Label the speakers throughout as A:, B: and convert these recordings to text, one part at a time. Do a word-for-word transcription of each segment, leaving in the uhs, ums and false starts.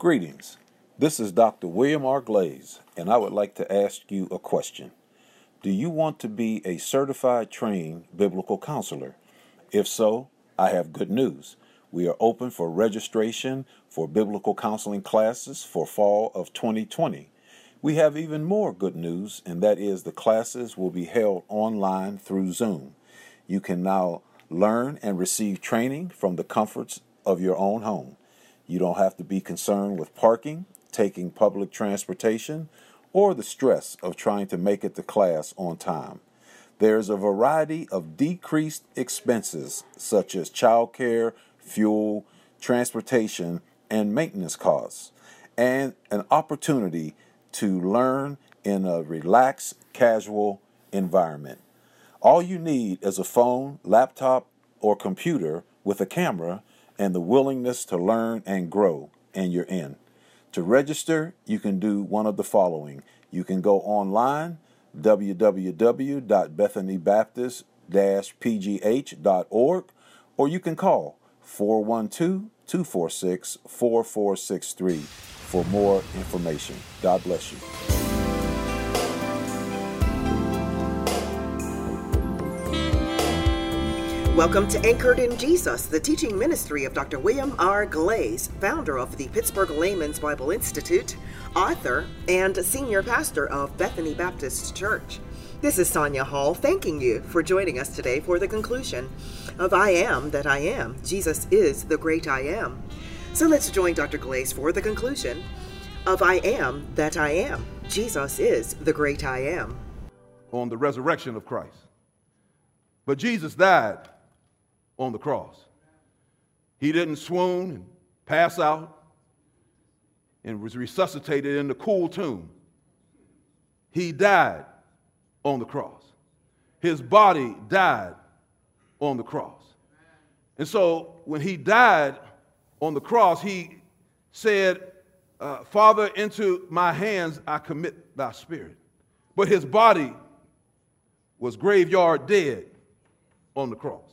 A: Greetings. This is Doctor William R. Glaze, and I would like to ask you a question. Do you want to be a certified trained biblical counselor? If so, I have good news. We are open for registration for biblical counseling classes for fall of twenty twenty. We have even more good news, and that is the classes will be held online through Zoom. You can now learn and receive training from the comforts of your own home. You don't have to be concerned with parking, taking public transportation, or the stress of trying to make it to class on time. There's a variety of decreased expenses such as childcare, fuel, transportation, and maintenance costs, and an opportunity to learn in a relaxed, casual environment. All you need is a phone, laptop, or computer with a camera and the willingness to learn and grow, and you're in. To register, you can do one of the following. You can go online, w w w dot bethany baptist dash p g h dot org, or you can call four one two, two four six, four four six three for more information. God bless you.
B: Welcome to Anchored in Jesus, the teaching ministry of Doctor William R. Glaze, founder of the Pittsburgh Layman's Bible Institute, author, and senior pastor of Bethany Baptist Church. This is Sonia Hall thanking you for joining us today for the conclusion of I Am That I Am. Jesus is the great I Am. So let's join Doctor Glaze for the conclusion of I Am That I Am. Jesus is the great I Am.
C: On the resurrection of Christ. But Jesus died on the cross. He didn't swoon and pass out and was resuscitated in the cool tomb. He died on the cross. His body died on the cross. And so when he died on the cross, he said, uh, Father, into my hands I commit thy spirit. But his body was graveyard dead on the cross.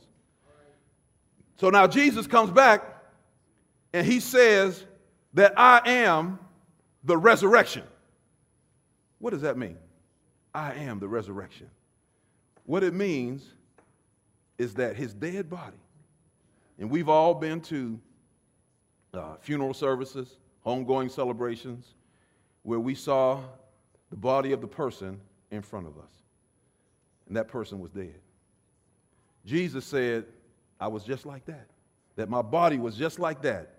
C: So now Jesus comes back and he says that I am the resurrection. What does that mean? I am the resurrection. What it means is that his dead body, and we've all been to uh, funeral services, homegoing celebrations, where we saw the body of the person in front of us, and that person was dead. Jesus said, I was just like that, that my body was just like that.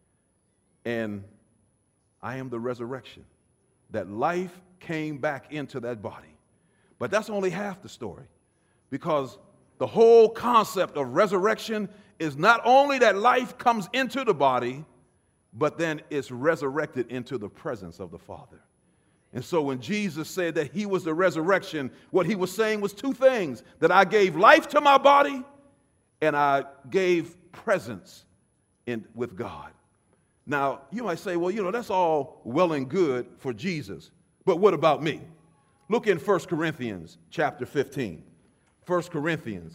C: And I am the resurrection, that life came back into that body. But that's only half the story, because the whole concept of resurrection is not only that life comes into the body, but then it's resurrected into the presence of the Father. And so when Jesus said that he was the resurrection, what he was saying was two things: that I gave life to my body and I gave presence in, with God. Now, you might say, well, you know, that's all well and good for Jesus, but what about me? Look in First Corinthians chapter fifteen. First Corinthians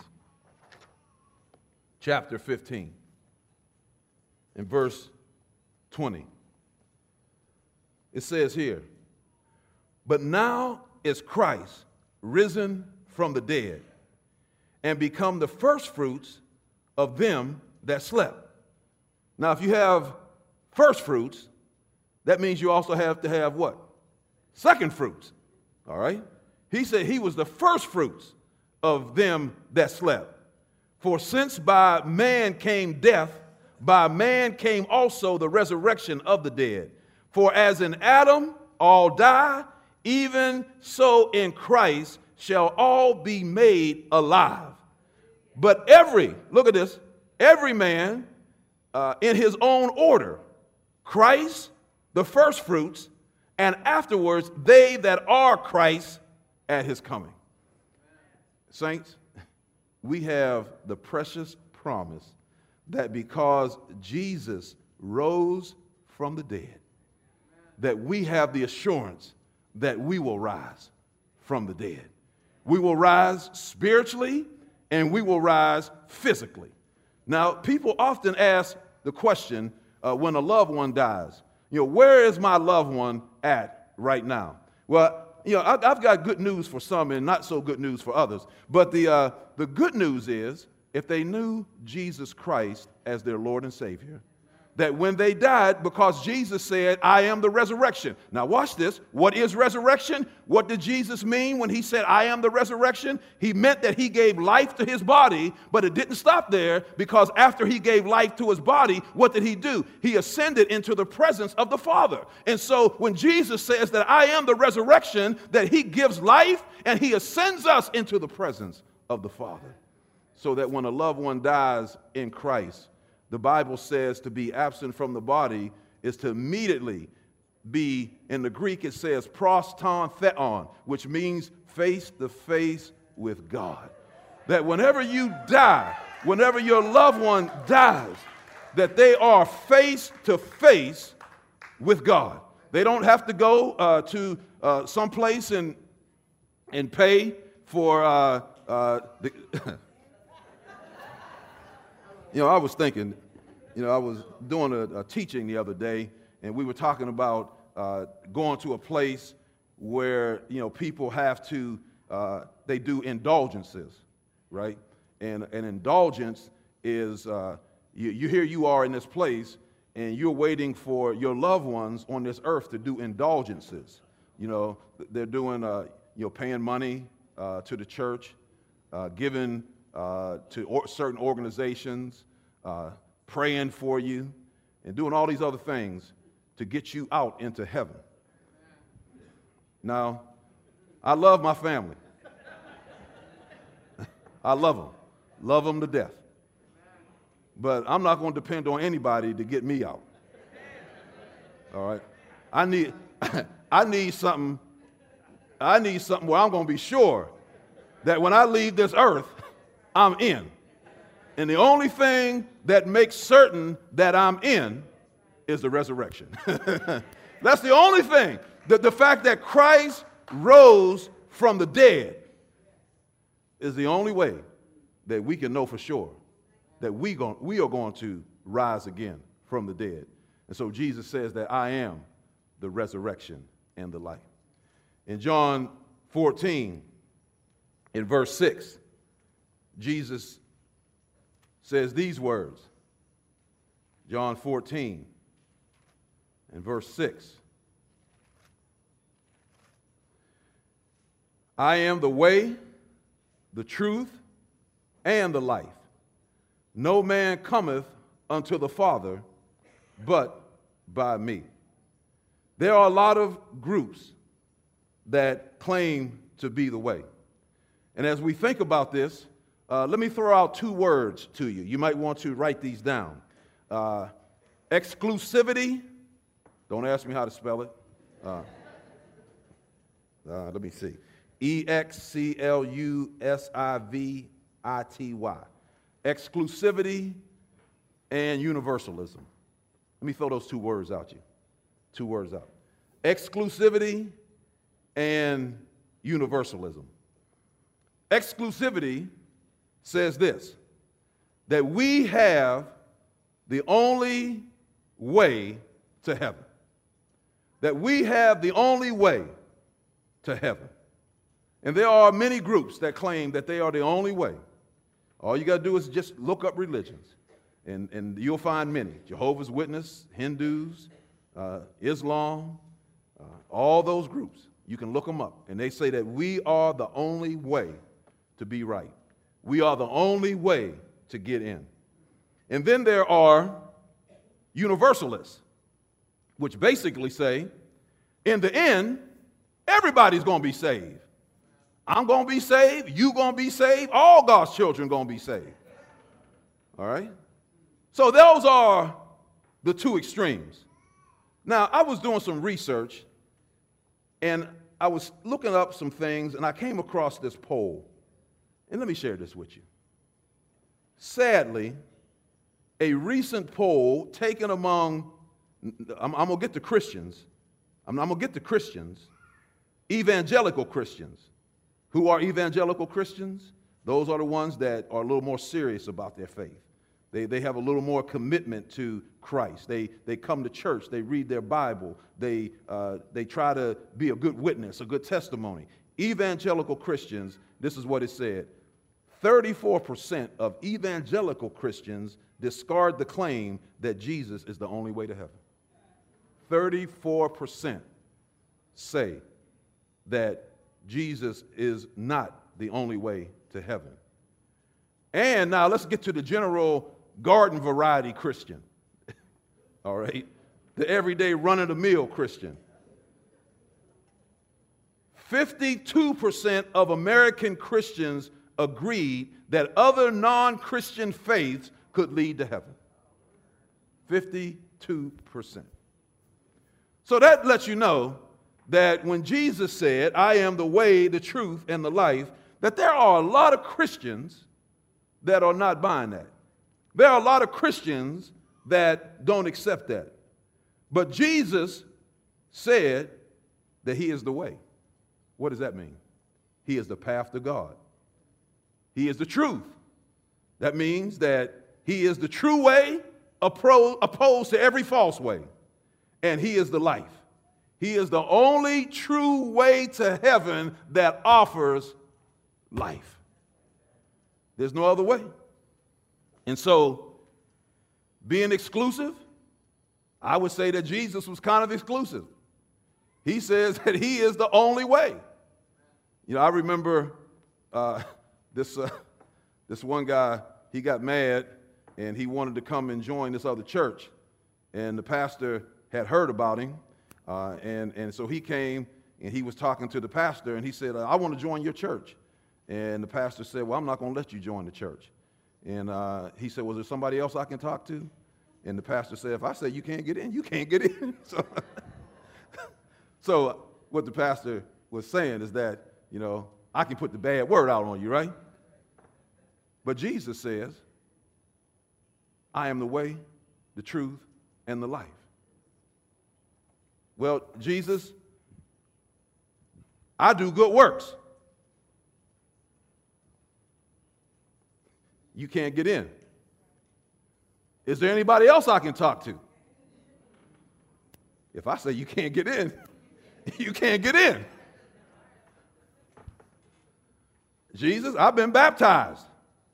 C: chapter fifteen in verse twenty. It says here, but now is Christ risen from the dead and become the firstfruits of them that slept. Now, if you have firstfruits, that means you also have to have what? Second fruits. All right? He said he was the firstfruits of them that slept. For since by man came death, by man came also the resurrection of the dead. For as in Adam all die, even so in Christ shall all be made alive. But every, look at this, every man uh, in his own order, Christ, the firstfruits, and afterwards they that are Christ at his coming. Saints, we have the precious promise that because Jesus rose from the dead, that we have the assurance that we will rise from the dead. We will rise spiritually and we will rise physically. Now, people often ask the question uh, when a loved one dies, You know, where is my loved one at right now? Well, you know, I, I've got good news for some and not so good news for others. But the, uh, the good news is, if they knew Jesus Christ as their Lord and Savior, that when they died, because Jesus said, I am the resurrection. Now watch this. What is resurrection? What did Jesus mean when he said, I am the resurrection? He meant that he gave life to his body, but it didn't stop there, because after he gave life to his body, what did he do? He ascended into the presence of the Father. And so when Jesus says that I am the resurrection, that he gives life and he ascends us into the presence of the Father. So that when a loved one dies in Christ, the Bible says to be absent from the body is to immediately be, in the Greek it says pros ton theon, which means face to face with God. That whenever you die, whenever your loved one dies, that they are face to face with God. They don't have to go uh, to uh, someplace and, and pay for uh, uh, the... You know, I was thinking, you know, I was doing a, a teaching the other day, and we were talking about uh, going to a place where, you know, people have to, uh, they do indulgences, right? And an indulgence is, uh, you, you here you are in this place, and you're waiting for your loved ones on this earth to do indulgences. You know, they're doing, uh, you know, paying money uh, to the church, uh, giving Uh, to or certain organizations, uh, praying for you, and doing all these other things to get you out into heaven. Now, I love my family. I love them. Love them to death. But I'm not going to depend on anybody to get me out. All right? I need, I need something, I need something where I'm going to be sure that when I leave this earth, I'm in. And the only thing that makes certain that I'm in is the resurrection. That's the only thing. The, the fact that Christ rose from the dead is the only way that we can know for sure that we, gon- we are going to rise again from the dead. And so Jesus says that I am the resurrection and the life. In John fourteen, in verse six, Jesus says these words, John fourteen and verse six. I am the way, the truth, and the life. No man cometh unto the Father but by me. There are a lot of groups that claim to be the way. And as we think about this, Uh, let me throw out two words to you. You might want to write these down. Uh, exclusivity. Don't ask me how to spell it. Uh, uh, let me see. E X C L U S I V I T Y. Exclusivity and universalism. Let me throw those two words out you. Two words out. Exclusivity and universalism. Exclusivity says this, that we have the only way to heaven. That we have the only way to heaven. And there are many groups that claim that they are the only way. All you got to do is just look up religions, and, and you'll find many. Jehovah's Witnesses, Hindus, uh, Islam, uh, all those groups. You can look them up, and they say that we are the only way to be right. We are the only way to get in. And then there are universalists, which basically say, in the end, everybody's going to be saved. I'm going to be saved. You're going to be saved. All God's children are going to be saved. All right? So those are the two extremes. Now, I was doing some research, and I was looking up some things, and I came across this poll. And let me share this with you. Sadly, a recent poll taken among, I'm, I'm going to get to Christians, I'm, I'm going to get to Christians, evangelical Christians. Who are evangelical Christians? Those are the ones that are a little more serious about their faith. They, they have a little more commitment to Christ. They, they come to church. They read their Bible. They, uh, they try to be a good witness, a good testimony. Evangelical Christians, this is what it said. thirty-four percent of evangelical Christians discard the claim that Jesus is the only way to heaven. thirty-four percent say that Jesus is not the only way to heaven. And now let's get to the general garden variety Christian. All right? The everyday run-of-the-mill Christian. fifty-two percent of American Christians agreed that other non-Christian faiths could lead to heaven. fifty-two percent. So that lets you know that when Jesus said, I am the way, the truth, and the life, that there are a lot of Christians that are not buying that. There are a lot of Christians that don't accept that. But Jesus said that he is the way. What does that mean? He is the path to God. He is the truth. That means that he is the true way opposed to every false way. And he is the life. He is the only true way to heaven that offers life. There's no other way. And so, being exclusive, I would say that Jesus was kind of exclusive. He says that he is the only way. You know, I remember uh, this, uh, this one guy, he got mad and he wanted to come and join this other church. And the pastor had heard about him. Uh, and, and so he came and he was talking to the pastor and he said, I want to join your church. And the pastor said, well, I'm not going to let you join the church. And uh, he said, was there somebody else I can talk to? And the pastor said, if I say you can't get in, you can't get in. so, so what the pastor was saying is that, you know, I can put the bad word out on you, right? But Jesus says, I am the way, the truth, and the life. Well, Jesus, I do good works. You can't get in. Is there anybody else I can talk to? If I say you can't get in, you can't get in. Jesus, I've been baptized.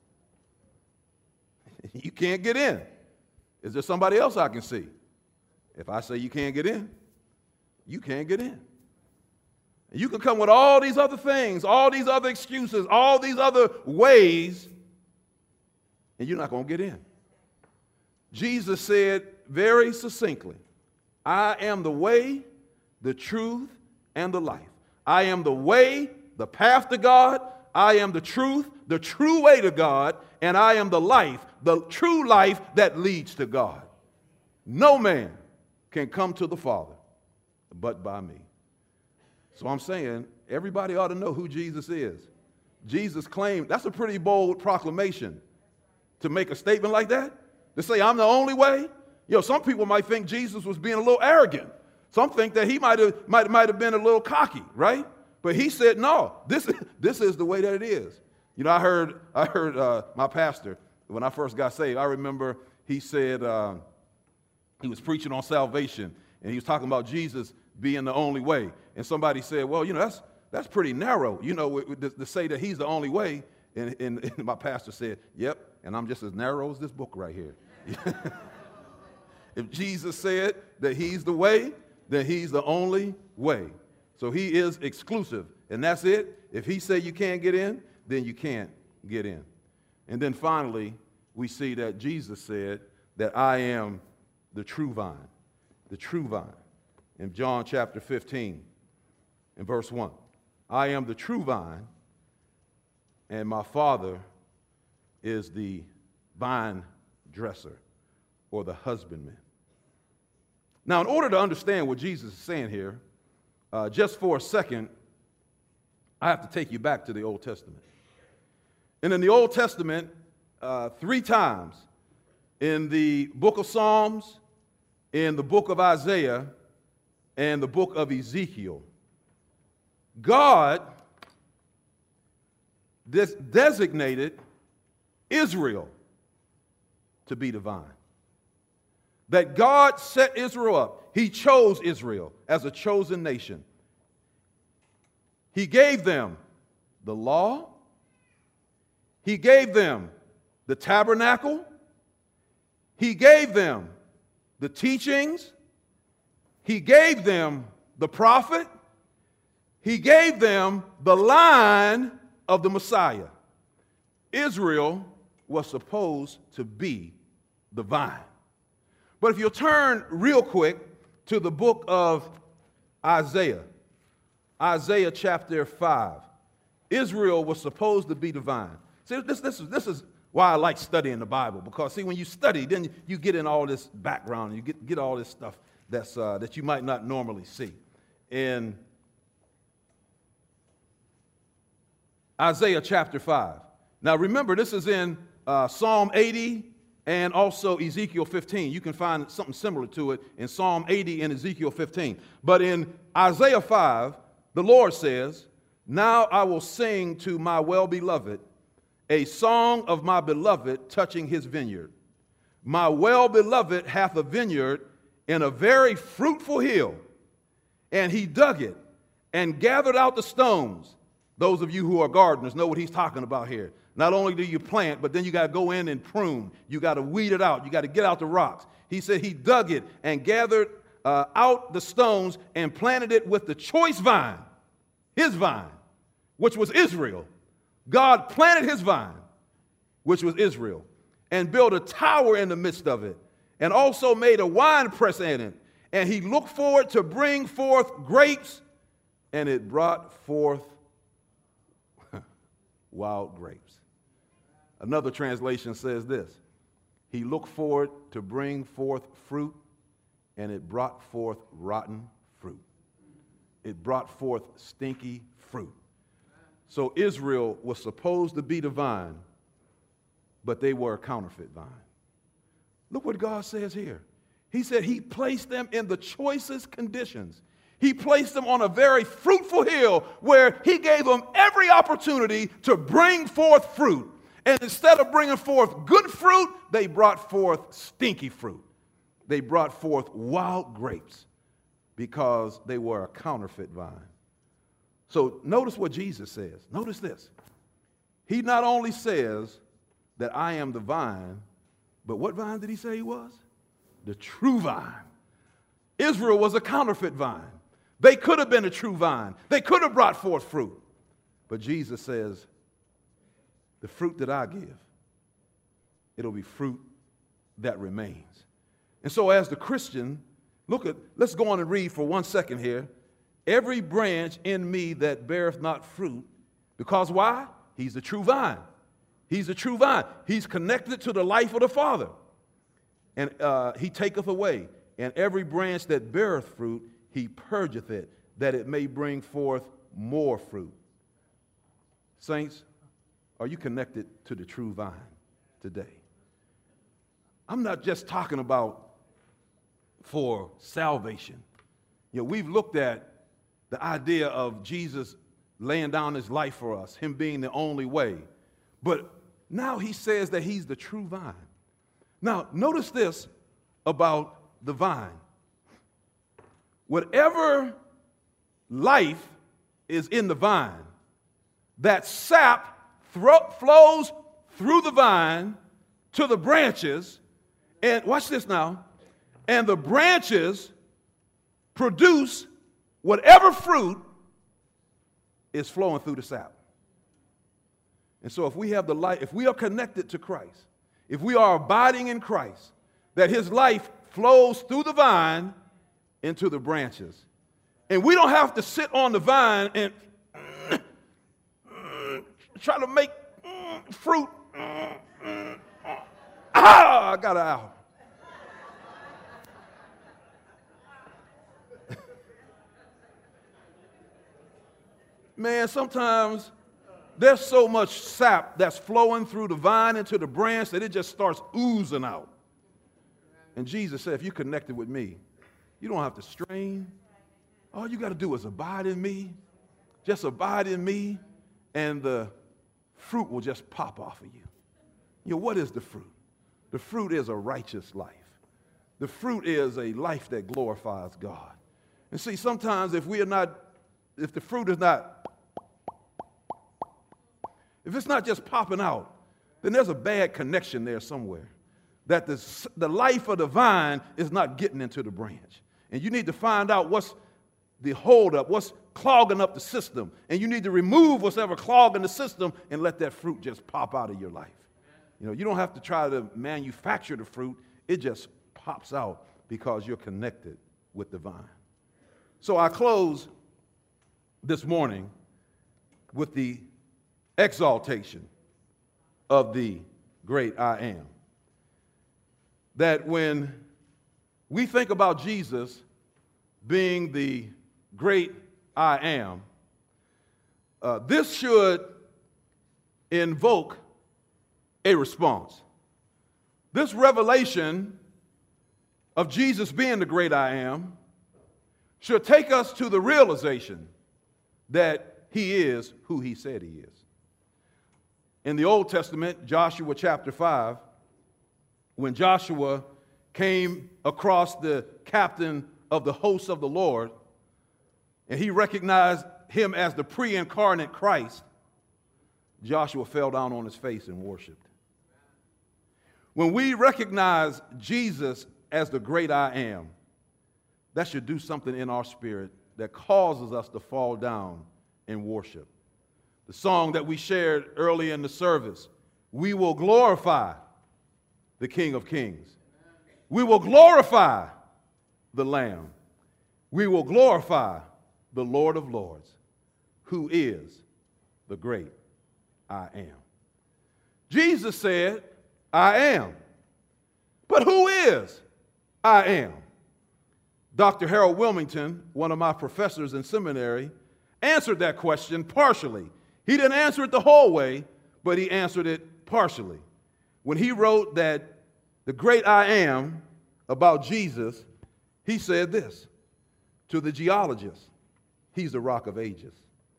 C: You can't get in. Is there somebody else I can see? If I say you can't get in, you can't get in. And you can come with all these other things, all these other excuses, all these other ways, and you're not going to get in. Jesus said very succinctly, I am the way, the truth, and the life. I am the way, the path to God. I am the truth, the true way to God. And I am the life, the true life that leads to God. No man can come to the Father but by me. So I'm saying everybody ought to know who Jesus is. Jesus claimed, that's a pretty bold proclamation to make a statement like that. To say, I'm the only way. You know, some people might think Jesus was being a little arrogant. Some think that he might have might, might have been a little cocky, right? But he said, no, this, this is the way that it is. You know, I heard, I heard uh, my pastor, when I first got saved, I remember he said, uh, he was preaching on salvation, and he was talking about Jesus being the only way. And somebody said, well, you know, that's, that's pretty narrow, you know, to, to say that he's the only way. And, and, and my pastor said, yep, and I'm just as narrow as this book right here. If Jesus said that he's the way, then he's the only way. So he is exclusive, and that's it. If he said you can't get in, then you can't get in. And then finally, we see that Jesus said that I am the true vine, the true vine. In John chapter fifteen, in verse one, I am the true vine, and my Father is the vine dresser, or the husbandman. Now, in order to understand what Jesus is saying here, uh, just for a second, I have to take you back to the Old Testament. And in the Old Testament, uh, three times, in the book of Psalms, in the book of Isaiah, and the book of Ezekiel, God des- designated Israel to be divine. That God set Israel up. He chose Israel as a chosen nation. He gave them the law. He gave them the tabernacle. He gave them the teachings. He gave them the prophet. He gave them the line of the Messiah. Israel was supposed to be the vine. But if you'll turn real quick to the book of Isaiah, Isaiah chapter five, Israel was supposed to be the vine. See, this, this, is, this is why I like studying the Bible, because, see, when you study, then you get in all this background, you get, get all this stuff that's, uh, that you might not normally see. In Isaiah chapter five. Now, remember, this is in uh, Psalm eighty and also Ezekiel fifteen. You can find something similar to it in Psalm eighty and Ezekiel fifteen. But in Isaiah five, the Lord says, "Now I will sing to my well-beloved a song of my beloved touching his vineyard. My well-beloved hath a vineyard in a very fruitful hill, and he dug it and gathered out the stones." Those of you who are gardeners know what he's talking about here. Not only do you plant, but then you got to go in and prune. You got to weed it out. You got to get out the rocks. He said he dug it and gathered uh, out the stones and planted it with the choice vine, his vine, which was Israel. God planted his vine, which was Israel, and built a tower in the midst of it, and also made a wine press in it. And he looked forward to bring forth grapes, and it brought forth wild grapes. Another translation says this: he looked forward to bring forth fruit, and it brought forth rotten fruit. It brought forth stinky fruit. So Israel was supposed to be the vine, but they were a counterfeit vine. Look what God says here. He said he placed them in the choicest conditions. He placed them on a very fruitful hill where he gave them every opportunity to bring forth fruit. And instead of bringing forth good fruit, they brought forth stinky fruit. They brought forth wild grapes because they were a counterfeit vine. So notice what Jesus says. Notice this. He not only says that I am the vine, but what vine did he say he was? The true vine. Israel was a counterfeit vine. They could have been a true vine. They could have brought forth fruit. But Jesus says, the fruit that I give, it'll be fruit that remains. And so as the Christian, look at, let's go on and read for one second here. Every branch in me that beareth not fruit, because why? He's the true vine. He's the true vine. He's connected to the life of the Father. And uh, he taketh away. And every branch that beareth fruit, he purgeth it, that it may bring forth more fruit. Saints, are you connected to the true vine today? I'm not just talking about for salvation. You know, we've looked at the idea of Jesus laying down his life for us, him being the only way. But now he says that he's the true vine. Now, notice this about the vine. Whatever life is in the vine, that sap thro- flows through the vine to the branches, and watch this now, and the branches produce whatever fruit is flowing through the sap. And so if we have the life, if we are connected to Christ, if we are abiding in Christ, that his life flows through the vine into the branches. And we don't have to sit on the vine and try to make fruit. Ah, I got it out. Man, sometimes there's so much sap that's flowing through the vine into the branch that it just starts oozing out. And Jesus said, if you're connected with me, you don't have to strain. All you got to do is abide in me. Just abide in me, and the fruit will just pop off of you. You know, what is the fruit? The fruit is a righteous life. The fruit is a life that glorifies God. And see, sometimes if we are not, if the fruit is not, if it's not just popping out, then there's a bad connection there somewhere. That the, the life of the vine is not getting into the branch. And you need to find out what's the holdup, what's clogging up the system. And you need to remove what's ever clogging the system and let that fruit just pop out of your life. You know, you don't have to try to manufacture the fruit. It just pops out because you're connected with the vine. So I close this morning with the exaltation of the great I am. That when we think about Jesus being the great I am, uh, this should invoke a response. This revelation of Jesus being the great I am should take us to the realization that he is who he said he is. In the Old Testament, Joshua chapter five, when Joshua came across the captain of the hosts of the Lord, and he recognized him as the pre-incarnate Christ, Joshua fell down on his face and worshiped. When we recognize Jesus as the great I am, that should do something in our spirit that causes us to fall down and worship. The song that we shared early in the service, we will glorify the King of Kings. We will glorify the Lamb. We will glorify the Lord of Lords, who is the great I am. Jesus said, I am. But who is I am? Doctor Harold Wilmington, one of my professors in seminary, answered that question partially. He didn't answer it the whole way, but he answered it partially. When he wrote that the great I am about Jesus, he said this: to the geologist, he's the rock of ages.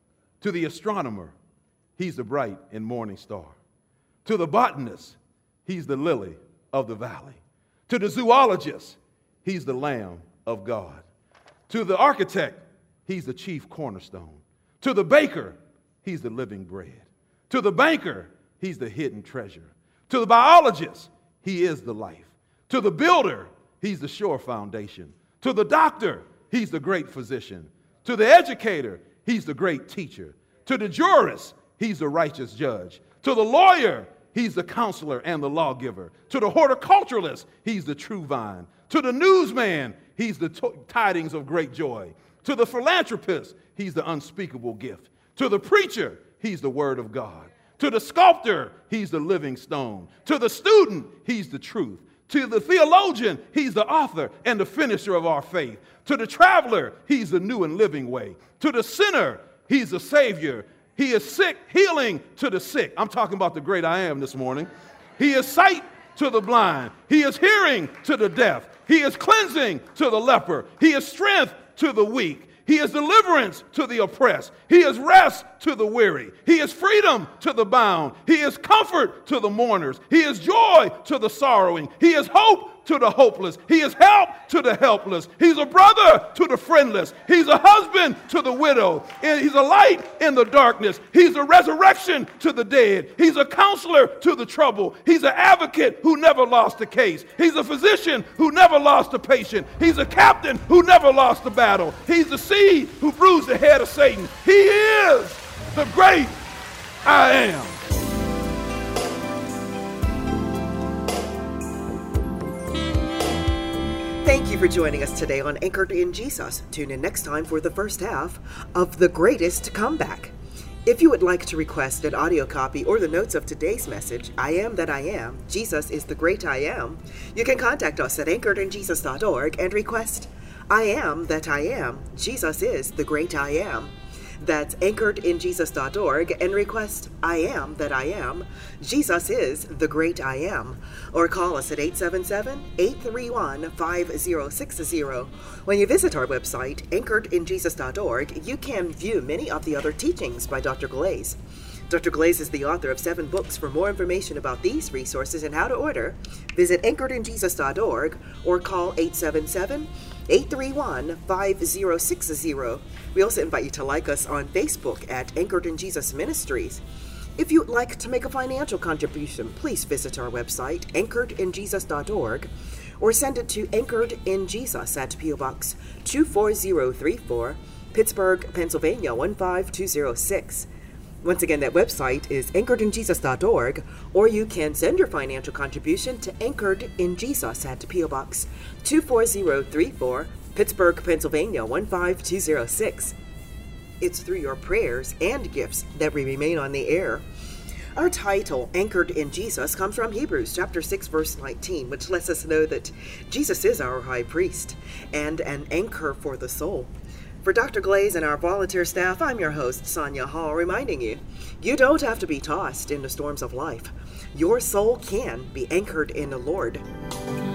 C: To the astronomer, he's the bright and morning star. To the botanist, he's the lily of the valley. To the zoologist, he's the Lamb of God. To the architect, he's the chief cornerstone. To the baker, he's the living bread. To the banker, he's the hidden treasure. To the biologist, he is the life. To the builder, he's the sure foundation. To the doctor, he's the great physician. To the educator, he's the great teacher. To the jurist, he's the righteous judge. To the lawyer, he's the counselor and the lawgiver. To the horticulturalist, he's the true vine. To the newsman, he's the t- tidings of great joy. To the philanthropist, he's the unspeakable gift. To the preacher, he's the word of God. To the sculptor, he's the living stone. To the student, he's the truth. To the theologian, he's the author and the finisher of our faith. To the traveler, he's the new and living way. To the sinner, he's the savior. He is sick, healing to the sick. I'm talking about the great I am this morning. He is sight to the blind. He is hearing to the deaf. He is cleansing to the leper. He is strength to the weak. He is deliverance to the oppressed. He is rest to the weary. He is freedom to the bound. He is comfort to the mourners. He is joy to the sorrowing. He is hope to the hopeless. He is help to the helpless. He's a brother to the friendless. He's a husband to the widow. And he's a light in the darkness. He's a resurrection to the dead. He's a counselor to the troubled. He's an advocate who never lost a case. He's a physician who never lost a patient. He's a captain who never lost a battle. He's the seed who bruised the head of Satan. He is the great I am.
B: Thank you for joining us today on Anchored in Jesus. Tune in next time for the first half of The Greatest Comeback. If you would like to request an audio copy or the notes of today's message, I Am That I Am, Jesus is the Great I Am, you can contact us at anchored in jesus dot org and request I Am That I Am, Jesus is the Great I Am. That's anchored in jesus dot org and request I Am That I Am, Jesus is the Great I Am. Or call us at eight seven seven, eight three one, five zero six zero. When you visit our website, anchored in jesus dot org, you can view many of the other teachings by Doctor Glaze. Doctor Glaze is the author of seven books. For more information about these resources and how to order, visit anchored in jesus dot org or call eight seven seven, eight three one, five zero six zero. We also invite you to like us on Facebook at Anchored in Jesus Ministries. If you'd like to make a financial contribution, please visit our website, anchored in jesus dot org, or send it to Anchored in Jesus at P O Box two four zero three four, Pittsburgh, Pennsylvania one five two zero six. Once again, that website is anchored in jesus dot org, or you can send your financial contribution to Anchored in Jesus at P O Box two four zero three four, Pittsburgh, Pennsylvania one five two zero six. It's through your prayers and gifts that we remain on the air. Our title, Anchored in Jesus, comes from Hebrews chapter six, verse nineteen, which lets us know that Jesus is our high priest and an anchor for the soul. For Doctor Glaze and our volunteer staff, I'm your host, Sonia Hall, reminding you, you don't have to be tossed in the storms of life. Your soul can be anchored in the Lord.